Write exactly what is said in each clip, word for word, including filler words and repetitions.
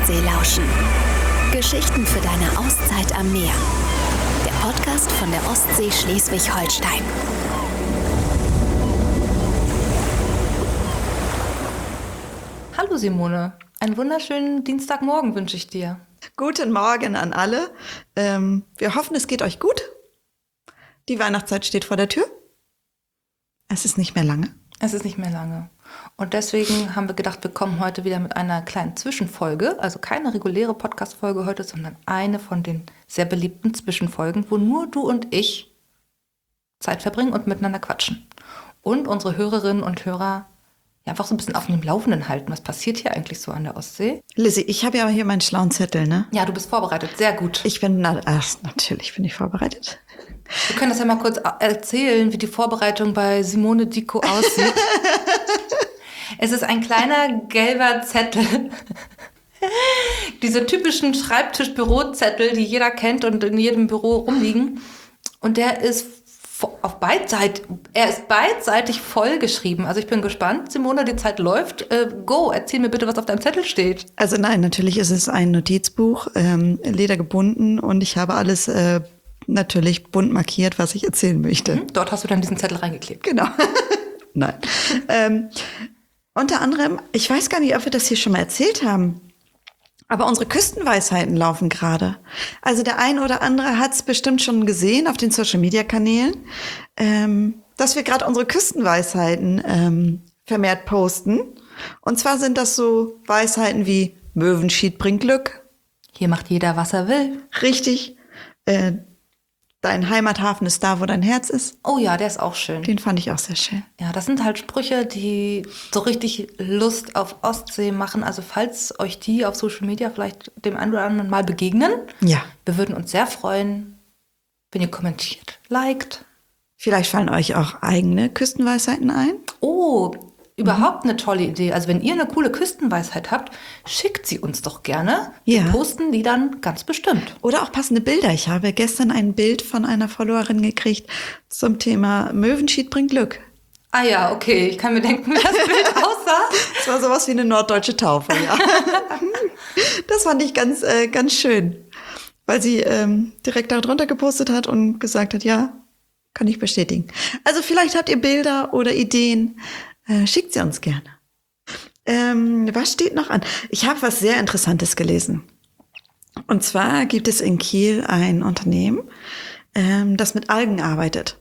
Ostsee lauschen. Geschichten für deine Auszeit am Meer. Der Podcast von der Ostsee Schleswig-Holstein. Hallo Simone, einen wunderschönen Dienstagmorgen wünsche ich dir. Guten Morgen an alle. Ähm, wir hoffen, es geht euch gut. Die Weihnachtszeit steht vor der Tür. Es ist nicht mehr lange. Es ist nicht mehr lange. Und deswegen haben wir gedacht, wir kommen heute wieder mit einer kleinen Zwischenfolge. Also keine reguläre Podcast-Folge heute, sondern eine von den sehr beliebten Zwischenfolgen, wo nur du und ich Zeit verbringen und miteinander quatschen. Und unsere Hörerinnen und Hörer ja, einfach so ein bisschen auf dem Laufenden halten. Was passiert hier eigentlich so an der Ostsee? Lizzie, ich habe ja hier meinen schlauen Zettel, ne? Ja, du bist vorbereitet. Sehr gut. Ich bin, na, ach, natürlich bin ich vorbereitet. Wir können das ja mal kurz erzählen, wie die Vorbereitung bei Simone Dicko aussieht. Es ist ein kleiner gelber Zettel. Diese typischen Schreibtisch-Bürozettel, die jeder kennt und in jedem Büro rumliegen. Und der ist auf beidseitig, er ist beidseitig vollgeschrieben. Also ich bin gespannt. Simone, die Zeit läuft. Äh, go, erzähl mir bitte, was auf deinem Zettel steht. Also nein, natürlich ist es ein Notizbuch, ähm, ledergebunden und ich habe alles äh, natürlich bunt markiert, was ich erzählen möchte. Mhm, dort hast du dann diesen Zettel reingeklebt. Genau. Nein. ähm, unter anderem, ich weiß gar nicht, ob wir das hier schon mal erzählt haben, aber unsere Küstenweisheiten laufen gerade. Also der ein oder andere hat es bestimmt schon gesehen auf den Social-Media-Kanälen, ähm, dass wir gerade unsere Küstenweisheiten ähm, vermehrt posten. Und zwar sind das so Weisheiten wie Möwenschied bringt Glück. Hier macht jeder, was er will. Richtig. Äh, dein Heimathafen ist da, wo dein Herz ist. Oh ja, der ist auch schön. Den fand ich auch sehr schön. Ja, das sind halt Sprüche, die so richtig Lust auf Ostsee machen. Also falls euch die auf Social Media vielleicht dem einen oder anderen mal begegnen, Ja. wir würden uns sehr freuen, wenn ihr kommentiert, liked. Vielleicht fallen euch auch eigene Küstenweisheiten ein. Oh, überhaupt eine tolle Idee. Also wenn ihr eine coole Küstenweisheit habt, schickt sie uns doch gerne. Wir Ja. posten die dann ganz bestimmt. Oder auch passende Bilder. Ich habe gestern ein Bild von einer Followerin gekriegt zum Thema Möwenschied bringt Glück. Ah ja, okay. Ich kann mir denken, wie das Bild aussah. Das war sowas wie eine norddeutsche Taufe, ja. Das fand ich ganz, äh, ganz schön, weil sie ähm, direkt darunter gepostet hat und gesagt hat, ja, kann ich bestätigen. Also vielleicht habt ihr Bilder oder Ideen, äh, schickt sie uns gerne. Ähm, was steht noch an? Ich habe was sehr Interessantes gelesen. Und zwar gibt es in Kiel ein Unternehmen, ähm, das mit Algen arbeitet.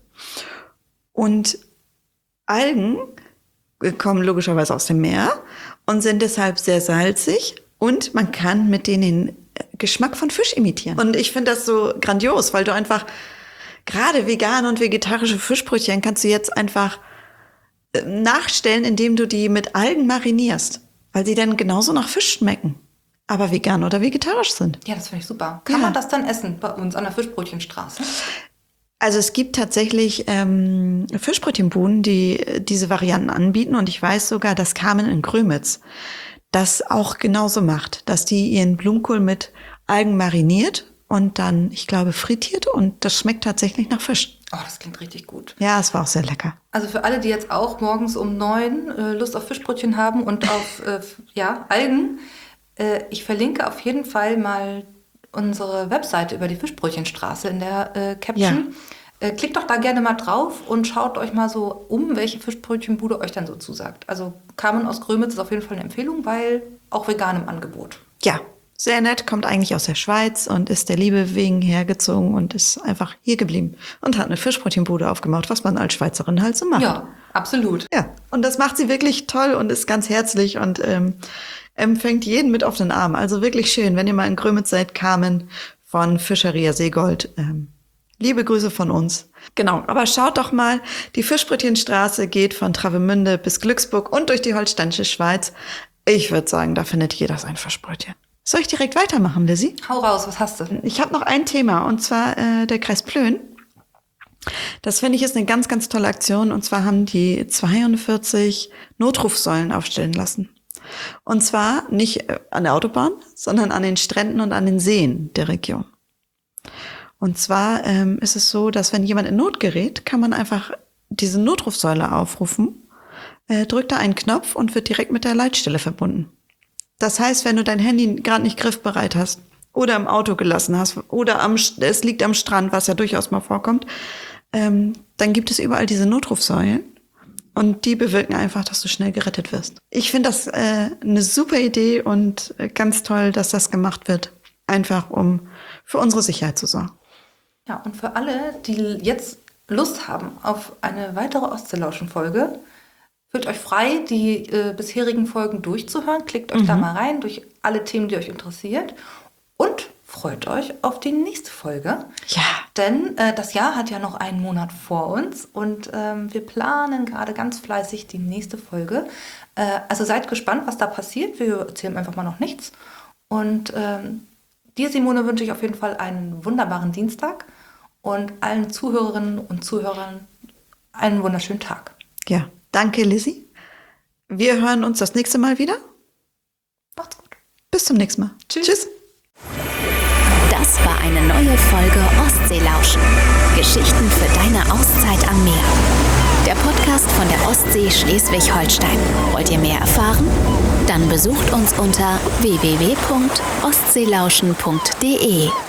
Und Algen kommen logischerweise aus dem Meer und sind deshalb sehr salzig und man kann mit denen den Geschmack von Fisch imitieren. Und ich finde das so grandios, weil du einfach, gerade vegane und vegetarische Fischbrötchen kannst du jetzt einfach nachstellen, indem du die mit Algen marinierst, weil sie dann genauso nach Fisch schmecken, aber vegan oder vegetarisch sind. Ja, das finde ich super. Kann Ja. man das dann essen bei uns an der Fischbrötchenstraße? Also es gibt tatsächlich ähm, Fischbrötchenbuden, die diese Varianten anbieten und ich weiß sogar, dass Carmen in Grömitz das auch genauso macht, dass die ihren Blumenkohl mit Algen mariniert und dann, ich glaube, frittiert und das schmeckt tatsächlich nach Fisch. Oh, das klingt richtig gut. Ja, es war auch sehr lecker. Also für alle, die jetzt auch morgens um neun äh, Lust auf Fischbrötchen haben und auf äh, ja, Algen, äh, ich verlinke auf jeden Fall mal unsere Webseite über die Fischbrötchenstraße in der äh, Caption. Ja. Äh, klickt doch da gerne mal drauf und schaut euch mal so um, welche Fischbrötchenbude euch dann so zusagt. Also Carmen aus Grömitz ist auf jeden Fall eine Empfehlung, weil auch vegan im Angebot. Ja, sehr nett, kommt eigentlich aus der Schweiz und ist der Liebe wegen hergezogen und ist einfach hier geblieben und hat eine Fischbrötchenbude aufgemacht, was man als Schweizerin halt so macht. Ja, absolut. Ja, und das macht sie wirklich toll und ist ganz herzlich und ähm, empfängt jeden mit offenen Armen. Also wirklich schön, wenn ihr mal in Grömitz seid, Carmen von Fischeria Seegold. Ähm, liebe Grüße von uns. Genau, aber schaut doch mal, die Fischbrötchenstraße geht von Travemünde bis Glücksburg und durch die holsteinische Schweiz. Ich würde sagen, da findet jeder sein Fischbrötchen. Soll ich direkt weitermachen, Lizzie? Hau raus, was hast du? Ich habe noch ein Thema und zwar äh, der Kreis Plön. Das finde ich ist eine ganz, ganz tolle Aktion und zwar haben die zweiundvierzig Notrufsäulen aufstellen lassen. Und zwar nicht an der Autobahn, sondern an den Stränden und an den Seen der Region. Und zwar ähm, ist es so, dass wenn jemand in Not gerät, kann man einfach diese Notrufsäule aufrufen, äh, drückt da einen Knopf und wird direkt mit der Leitstelle verbunden. Das heißt, wenn du dein Handy gerade nicht griffbereit hast oder im Auto gelassen hast oder am, es liegt am Strand, was ja durchaus mal vorkommt, ähm, dann gibt es überall diese Notrufsäulen und die bewirken einfach, dass du schnell gerettet wirst. Ich finde das äh, eine super Idee und äh, ganz toll, dass das gemacht wird, einfach um für unsere Sicherheit zu sorgen. Ja, und für alle, die jetzt Lust haben auf eine weitere Ostseelauschen-Folge, fühlt euch frei, die äh, bisherigen Folgen durchzuhören. Klickt euch mhm. da mal rein durch alle Themen, die euch interessiert. Und freut euch auf die nächste Folge. Ja. Denn äh, das Jahr hat ja noch einen Monat vor uns und ähm, wir planen gerade ganz fleißig die nächste Folge. Äh, also seid gespannt, was da passiert. Wir erzählen einfach mal noch nichts. Und ähm, dir, Simone, wünsche ich auf jeden Fall einen wunderbaren Dienstag und allen Zuhörerinnen und Zuhörern einen wunderschönen Tag. Ja, danke, Lizzie. Wir hören uns das nächste Mal wieder. Macht's gut. Bis zum nächsten Mal. Tschüss. Tschüss. Das war eine neue Folge Ostseelauschen. Geschichten für deine Auszeit am Meer. Der Podcast von der Ostsee Schleswig-Holstein. Wollt ihr mehr erfahren? Dann besucht uns unter w w w punkt ostseelauschen punkt d e.